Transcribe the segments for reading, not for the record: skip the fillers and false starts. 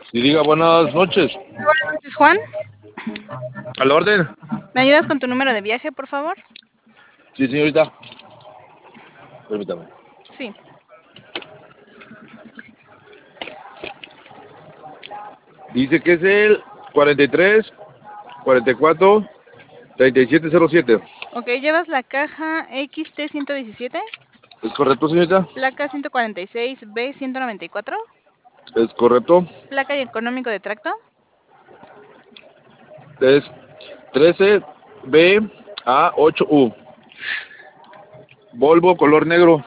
Y diga buenas noches. Buenas noches, Juan. ¿A la orden? ¿Me ayudas con tu número de viaje, por favor? Sí, señorita. Permítame. Sí. Dice que es el 43 44 3707. Ok, ¿llevas la caja XT117? ¿Es correcto, señorita? Placa 146B194. ¿Es correcto? Placa y económico de tracto. Es 13BA8U. Volvo color negro.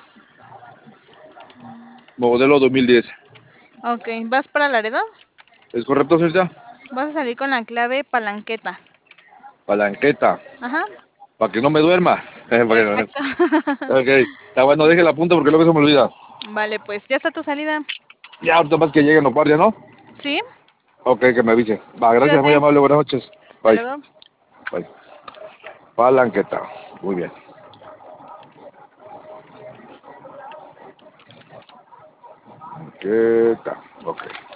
Modelo 2010. Ok, ¿vas para Laredo? ¿Es correcto, señorita? Vas a salir con la clave palanqueta. Palanqueta. Ajá, Para que no me duerma. exacto. Ok. Está bueno, deje la punta porque luego se me olvida. Vale, pues ya está tu salida. Ya, ahorita más que lleguen los guardias, ¿no? ¿Sí? Ok, que me avise. Va, gracias, muy Cuídate. amable. Buenas noches. Hasta Bye. luego. Bye. Palanqueta. Muy bien. Palanqueta. Ok.